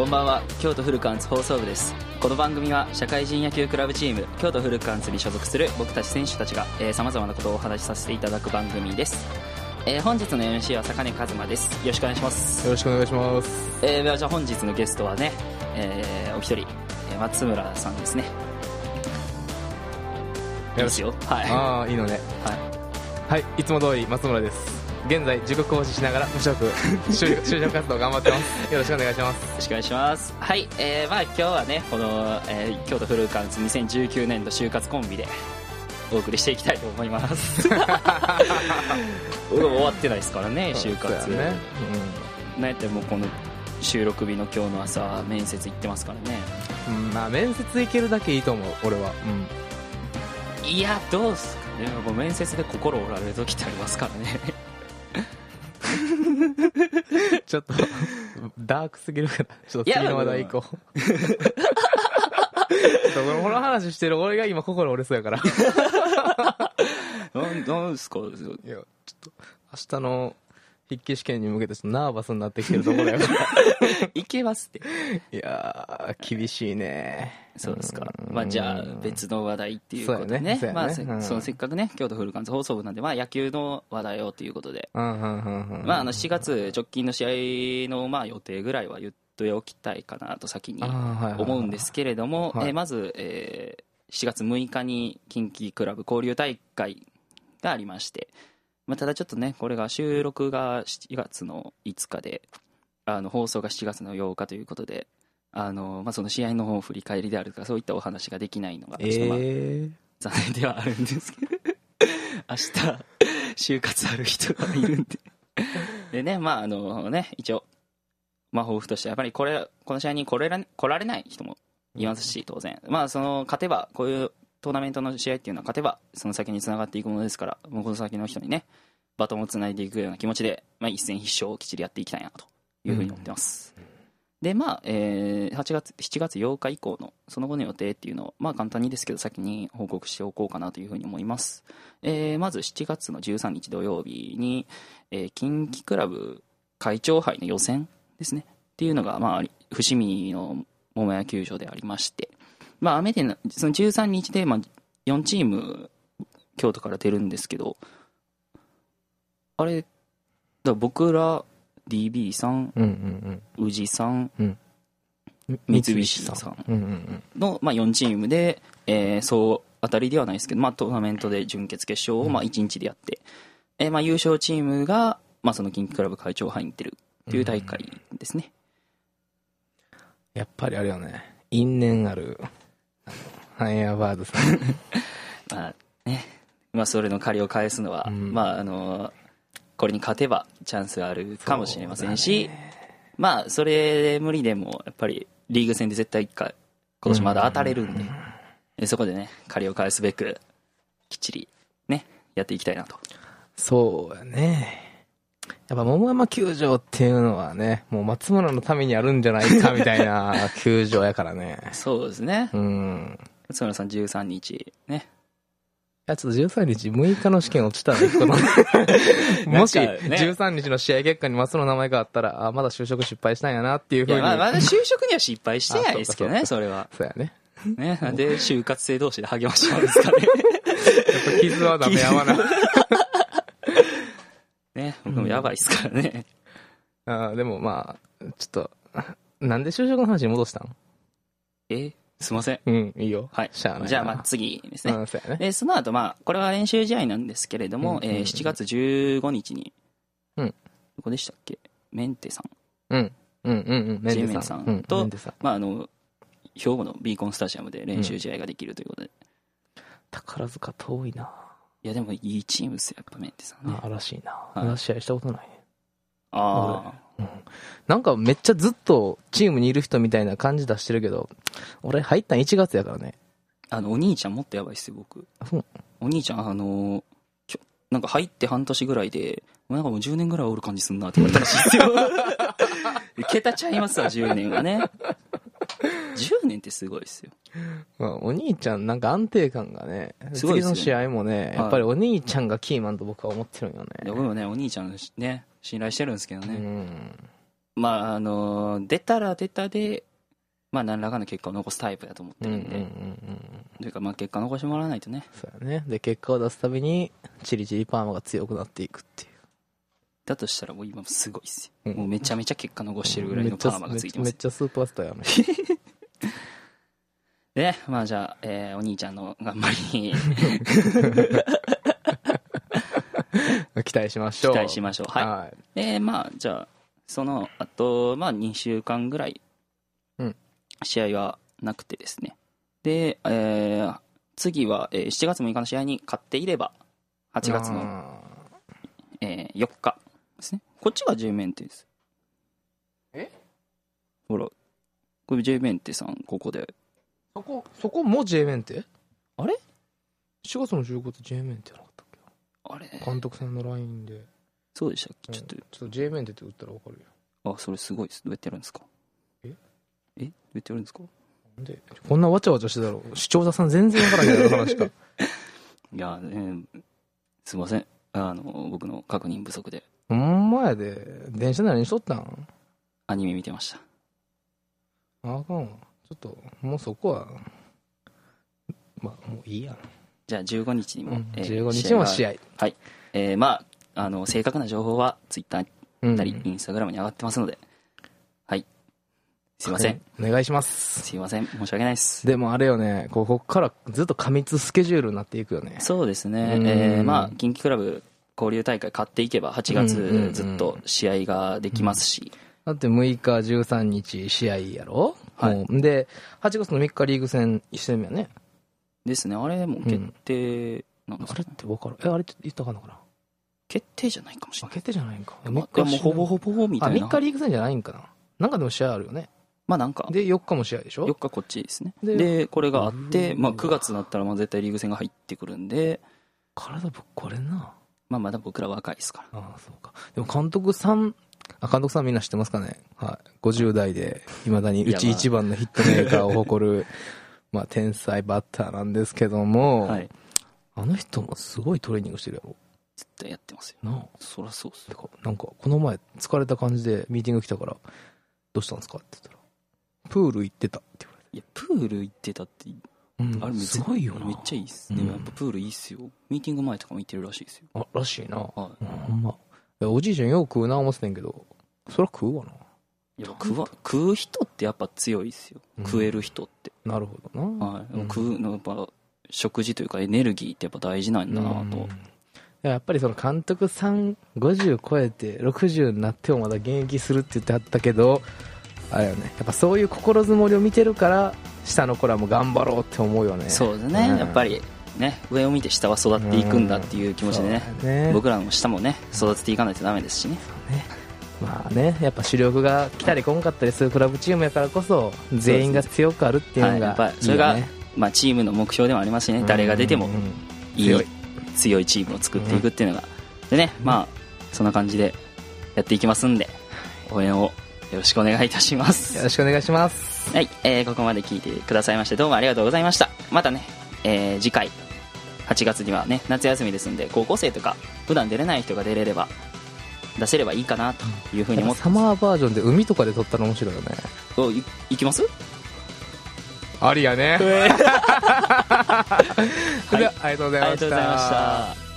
んばんは。京都フルカンツ放送部です。この番組は社会人野球クラブチーム京都フルカンツに所属する僕たち選手たちがさまざまなことをお話しさせていただく番組です。本日の MC は坂根和馬です。よろしくお願いします。 よろしくお願いします。 じゃあ本日のゲストはね、お一人松村さんですね。いいですよ。はい。 ああ、いいのね。はい、いつも通り松村です。現在塾講師しながら無職就職活動頑張ってます。よろしくお願いします。 よろしくお願いします。はい、今日はねこの、京都フルカンツ2019年度就活コンビでお送りしていきたいと思います終わってないですからね、就活ね。なんやってもこの収録日の今日の朝面接行ってますからね。 まあ面接行けるだけいいと思う俺は。 いやどうすかね、もう面接で心折られる時ってありますからねちょっとダークすぎるから、ちょっと次の話題行こう。ちょっとこの話してる俺が今心折れそうやからなんですか。いやちょっと明日の筆記試験に向けてちょっとナーバスになってきてるところやからいけますって。 いやー厳しいね。 そうですか。まあじゃあ別の話題っていうことでね。まあそのせっかくね京都フルカンツ放送部なんで、まあ野球の話題をということで、まあ7月直近の試合のまあ予定ぐらいは言っておきたいかなと先に思うんですけれども、まず7月6日に近畿クラブ交流大会がありまして、まあただちょっとねこれが収録が7月の5日で放送が7月の8日ということで、まあ、その試合の振り返りであるとかそういったお話ができないのがちょっとまあ残念ではあるんですけど明日就活ある人がいるんででね、まあね一応まあ抱負としてやっぱりこの試合に来られない人もいますし、当然まあその勝てばこういうトーナメントの試合っていうのは勝てばその先につながっていくものですから、もうこの先の人にねバトンをつないでいくような気持ちで、まあ、一戦必勝をきっちりやっていきたいなというふうに思ってます。でまあ7月8日以降のその後の予定っていうのをまあ簡単にですけど先に報告しておこうかなというふうに思います。まず7月の13日土曜日に、近畿クラブ会長杯の予選ですねっていうのがまあ伏見の桃屋球場でありまして、まあ雨でその13日でまあ4チーム京都から出るんですけど、あれだ僕らDB さん、宇治さん、三菱さんの、まあ、4チームで、そう当たりではないですけど、まあ、トーナメントで準決決勝をまあ1日でやって、まあ、優勝チームが、まあ、その近畿クラブ会長杯に出るという大会ですね。 やっぱりあれよね、因縁あるハイヤーバードさんまあね、まあ、それの借りを返すのは、まあこれに勝てばチャンスがあるかもしれませんし、まあそれ無理でもやっぱりリーグ戦で絶対1回今年まだ当たれるんで、そこでね借りを返すべくきっちりねやっていきたいなと。 そうやね、やっぱ桃山球場っていうのはねもう松村のためにあるんじゃないかみたいな球場やからねそうですね。松村さん13日ね、 ちょっと13日6日の試験落ちたらもし13日の試合結果に松の名前があったらまだ就職失敗したんやなっていうふうに。 まだ就職には失敗してないですけどねそれは。 そうやね。 なんで就活生同士で励まし合うんですかねやっぱ傷はダメやわなね、僕もやばいっすからね。 でもまあちょっとなんで就職の話に戻したん？ すいません。 いいよ。 はい。 しゃあないな。 じゃあまあ次ですね。 そうやね。 でその後まあこれは練習試合なんですけれども、7月15日にどこでしたっけ、メンテさん、 メンテさんと、まあ兵庫のビーコンスタジアムで練習試合ができるということで。 宝塚遠いな。 いやでもいいチームですよやっぱメンテさんね。 らしいな。まだ試合したことないね。なんかめっちゃずっとチームにいる人みたいな感じ出してるけど、俺入ったん1月やからね。 お兄ちゃんもっとやばいっすよ僕。お兄ちゃんなんか入って半年ぐらいでなんかもう10年ぐらいおる感じすんなって言われたらしいですよ桁ちゃいますわ10年はね。10年ってすごいっすよ。 お兄ちゃんなんか安定感がね、次の試合もね、やっぱりお兄ちゃんがキーマンと僕は思ってるんよね。 僕もねお兄ちゃんね信頼してるんですけどね。 まあ出たら出たで、まあ何らかの結果を残すタイプだと思ってるんで、というかまあ結果残してもらわないとね。 そうやね。で結果を出すたびにチリチリパーマが強くなっていくっていう。 だとしたらもう今すごいっすよ、もうめちゃめちゃ結果残してるぐらいのパーマがついてます。 めっちゃスーパースターやね。 でまあじゃあ、お兄ちゃんの頑張りに期待しましょう。 期待しましょう。はい。まあじゃあそのあとまあ2週間ぐらい試合はなくてですね。で、次は7月6日の試合に勝っていれば8月の4日ですね。こっちが J メンテです。ほらこれ J メンテさんここでそこも J メンテ？ あれ 7月の15日 J メンテなかったっけ？ あれ監督さんの LINE で。 そうでしたっけ？ちょっと J メンテって打ったら分かるよ。あ、それすごいです。どうやってやるんですか？どうやってやるんですか？ なんでこんなわちゃわちゃしてたろ。視聴者さん全然分からない話か。 いや、すいません。僕の確認不足で。 ほんまやで。電車何しとったん？ アニメ見てました。 あかんわ。ちょっともうそこはまあもういいやん。 じゃあ15日にも、 15日も試合。 はい。まあ正確な情報はツイッターなりインスタグラムに上がってますので、はい。すいません。 お願いします。 すいません。申し訳ないです。 でもあれよね、ここからずっと過密スケジュールになっていくよね。 そうですね。まあ近畿クラブ交流大会勝っていけば8月ずっと試合ができますし。 だって6日13日試合やろ。はい。で8月の3日リーグ戦1戦目やね。 ですね。あれも決定なんですかね。 あれって分かる？あれって言ったかなかな。 決定じゃないかもしれない。 決定じゃないんか。 いやもうほぼほぼみたいな。 3日リーグ戦じゃないんかな。なんかでも試合あるよね。 まあなんか。 で4日も試合でしょ。 4日こっちですね。でこれがあって、まあ9月になったらまあ絶対リーグ戦が入ってくるんで。 体ぶっ壊れんな。 まあまだ僕ら若いですから。 ああそうか。でも監督さんみんな知ってますかね。はい。50代で未だにうち一番のヒットメーカーを誇るまあ天才バッターなんですけども、はい、あの人もすごいトレーニングしてるやろ。 絶対やってますよ。 なあ。 そりゃそうっすよ。 なんかこの前疲れた感じでミーティング来たからどうしたんですかって言ったらプール行ってたって言われて。 いやプール行ってたって、あれすごいよな。 めっちゃいいっすね。やっぱプールいいっすよ。ミーティング前とかも行ってるらしいですよ。 あ、らしいな。はい。 ほんま。おじいちゃんよく食うな思ってたんやけど、そら食うわな。 いや食う人ってやっぱ強いっすよ。食える人って。 なるほどな。 はい。食うのやっぱ食事というかエネルギーってやっぱ大事なんだなと。 やっぱりその監督さん50超えて60になってもまだ現役するって言ってはったけど、あれよね。やっぱそういう心づもりを見てるから下の子らも頑張ろうって思うよね。 そうですね。やっぱり。ね、上を見て下は育っていくんだっていう気持ちでね、僕らの下もね育てていかないとダメですしね。 まあね、やっぱ主力が来たり来んかったりするクラブチームやからこそ全員が強くあるっていうのがいいよね。 やっぱそれが、まあ、チームの目標でもありますしね、誰が出てもいい強いチームを作っていくっていうのが、でね、まあそんな感じでやっていきますんで応援をよろしくお願いいたします。 よろしくお願いします。 はい、ここまで聞いてくださいましてどうもありがとうございました。またね、次回8月にはね夏休みですんで高校生とか普段出れない人が出せればいいかなというふうに思ってサマーバージョンで海とかで撮ったら面白いよね。 行きます？ ありやね。はい、ありがとうございました。